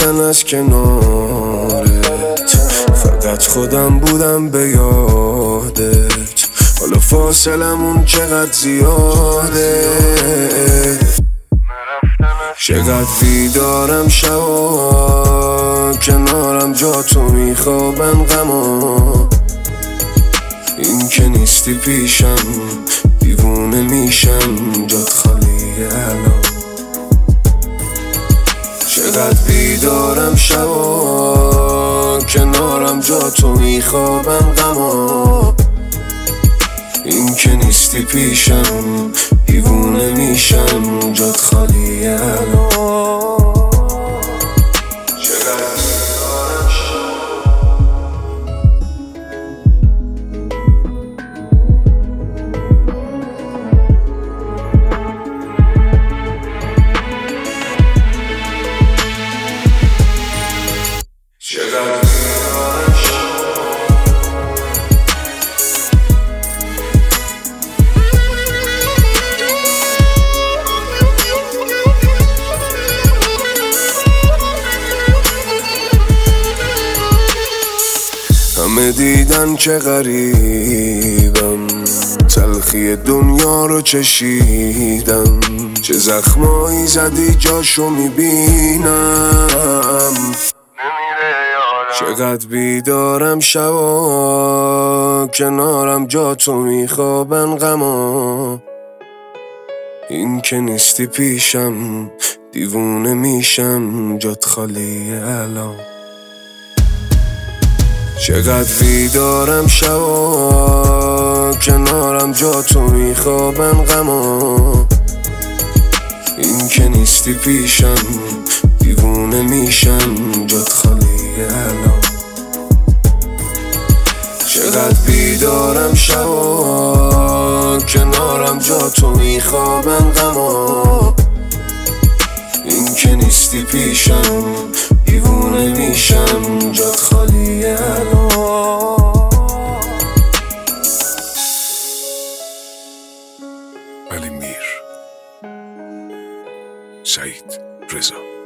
رفتن از کنارت، فقط خودم بودم به یادت. حالا فاصلمون چقدر زیاده، چقدر بیدارم شبا، کنارم جا تو میخوابن غما. این که نیستی پیشم دیوونه میشم، جات خالیه الان. چقدر بیدارم شبا، کنارم جا تو میخوابن غما. این که نیستی پیشم دیوونه میشم، جات خالیه الان. همه دیدن که غریبم، تلخی دنیا رو چشیدم. چه زخمایی زدی جاشو میبینم. چقدر بیدارم شبا، کنارم جا تو میخوابن غما. این که نیستی پیشم دیوونه میشم، جات خالیه الان. چقدر بیدارم شبا، کنارم جا تو میخوابن غما. این که نیستی پیشم دیوونه میشم، جات خالیه الان. چقدر بیدارم شبا، کنارم جا تو میخوابن غما. این که نیستی پیشم دیوونه میشم، جات خالیه الان. علی میر، سعید رضا.